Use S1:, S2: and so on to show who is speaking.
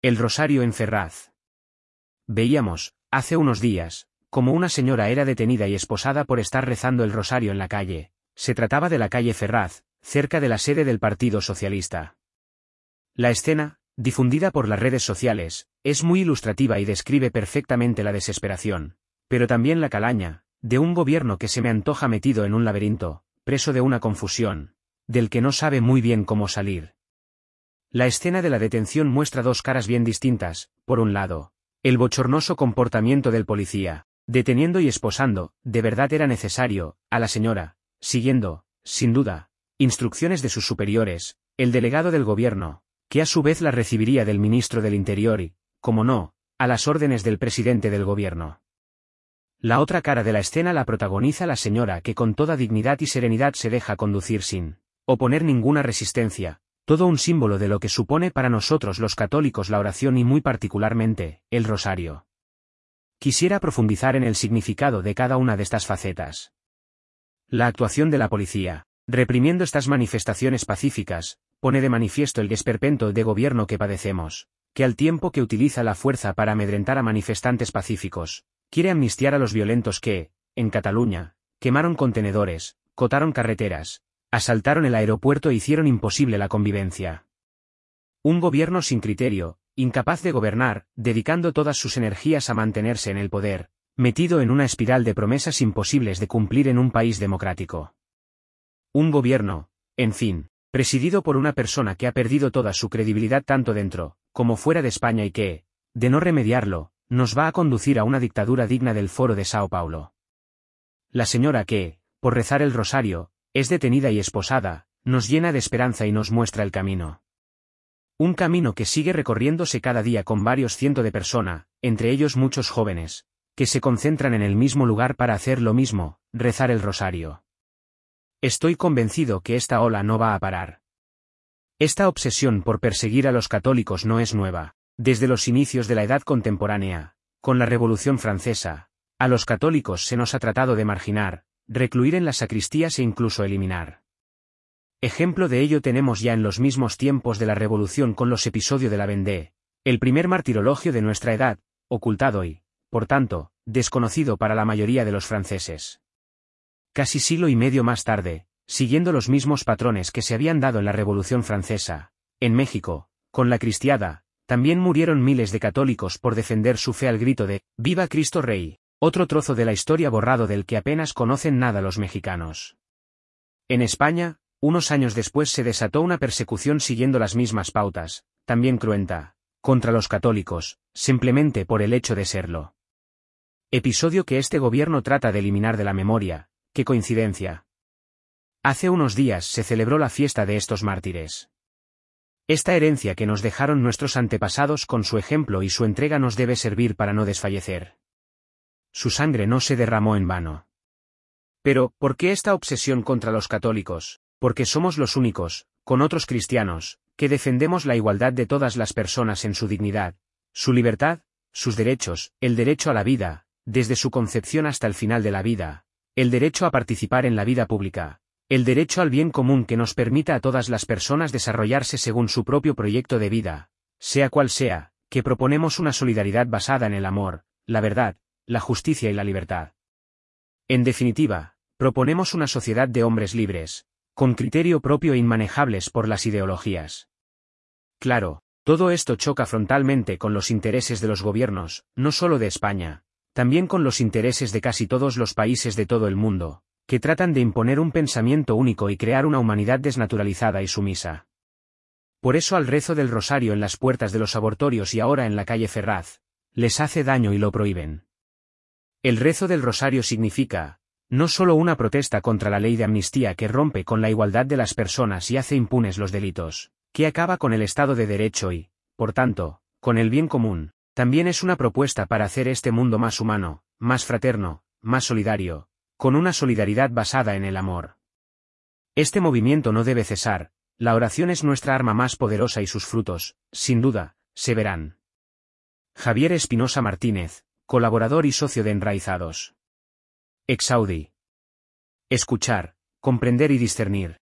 S1: El rosario en Ferraz. Veíamos, hace unos días, como una señora era detenida y esposada por estar rezando el rosario en la calle. Se trataba de la calle Ferraz, cerca de la sede del Partido Socialista. La escena, difundida por las redes sociales, es muy ilustrativa y describe perfectamente la desesperación, pero también la calaña, de un gobierno que se me antoja metido en un laberinto, preso de una confusión, del que no sabe muy bien cómo salir. La escena de la detención muestra dos caras bien distintas. Por un lado, el bochornoso comportamiento del policía, deteniendo y esposando, de verdad era necesario, a la señora, siguiendo, sin duda, instrucciones de sus superiores, el delegado del gobierno, que a su vez la recibiría del ministro del Interior y, como no, a las órdenes del presidente del gobierno. La otra cara de la escena la protagoniza la señora que con toda dignidad y serenidad se deja conducir sin oponer ninguna resistencia, todo un símbolo de lo que supone para nosotros los católicos la oración y muy particularmente, el rosario. Quisiera profundizar en el significado de cada una de estas facetas. La actuación de la policía, reprimiendo estas manifestaciones pacíficas, pone de manifiesto el esperpento de gobierno que padecemos, que al tiempo que utiliza la fuerza para amedrentar a manifestantes pacíficos, quiere amnistiar a los violentos que, en Cataluña, quemaron contenedores, cotaron carreteras, asaltaron el aeropuerto e hicieron imposible la convivencia. Un gobierno sin criterio, incapaz de gobernar, dedicando todas sus energías a mantenerse en el poder, metido en una espiral de promesas imposibles de cumplir en un país democrático. Un gobierno, en fin, presidido por una persona que ha perdido toda su credibilidad tanto dentro, como fuera de España y que, de no remediarlo, nos va a conducir a una dictadura digna del Foro de Sao Paulo. La señora que, por rezar el rosario, es detenida y esposada, nos llena de esperanza y nos muestra el camino. Un camino que sigue recorriéndose cada día con varios cientos de personas, entre ellos muchos jóvenes, que se concentran en el mismo lugar para hacer lo mismo, rezar el rosario. Estoy convencido que esta ola no va a parar. Esta obsesión por perseguir a los católicos no es nueva. Desde los inicios de la Edad Contemporánea, con la Revolución Francesa, a los católicos se nos ha tratado de marginar, recluir en las sacristías e incluso eliminar. Ejemplo de ello tenemos ya en los mismos tiempos de la Revolución con los episodios de la Vendée, el primer martirologio de nuestra edad, ocultado y, por tanto, desconocido para la mayoría de los franceses. Casi siglo y medio más tarde, siguiendo los mismos patrones que se habían dado en la Revolución Francesa, en México, con la Cristiada, también murieron miles de católicos por defender su fe al grito de «¡Viva Cristo Rey!», otro trozo de la historia borrado del que apenas conocen nada los mexicanos. En España, unos años después se desató una persecución siguiendo las mismas pautas, también cruenta, contra los católicos, simplemente por el hecho de serlo. Episodio que este gobierno trata de eliminar de la memoria. ¡Qué coincidencia! Hace unos días se celebró la fiesta de estos mártires. Esta herencia que nos dejaron nuestros antepasados con su ejemplo y su entrega nos debe servir para no desfallecer. Su sangre no se derramó en vano. Pero, ¿por qué esta obsesión contra los católicos? Porque somos los únicos, con otros cristianos, que defendemos la igualdad de todas las personas en su dignidad, su libertad, sus derechos, el derecho a la vida, desde su concepción hasta el final de la vida, el derecho a participar en la vida pública, el derecho al bien común que nos permita a todas las personas desarrollarse según su propio proyecto de vida, sea cual sea, que proponemos una solidaridad basada en el amor, la verdad, la justicia y la libertad. En definitiva, proponemos una sociedad de hombres libres, con criterio propio e inmanejables por las ideologías. Claro, todo esto choca frontalmente con los intereses de los gobiernos, no solo de España, también con los intereses de casi todos los países de todo el mundo, que tratan de imponer un pensamiento único y crear una humanidad desnaturalizada y sumisa. Por eso al rezo del rosario en las puertas de los abortorios y ahora en la calle Ferraz, les hace daño y lo prohíben. El rezo del rosario significa, no solo una protesta contra la ley de amnistía que rompe con la igualdad de las personas y hace impunes los delitos, que acaba con el Estado de Derecho y, por tanto, con el bien común, también es una propuesta para hacer este mundo más humano, más fraterno, más solidario, con una solidaridad basada en el amor. Este movimiento no debe cesar, la oración es nuestra arma más poderosa y sus frutos, sin duda, se verán. Javier Espinosa Martínez, colaborador y socio de Enraizados. Exaudi. Escuchar, comprender y discernir.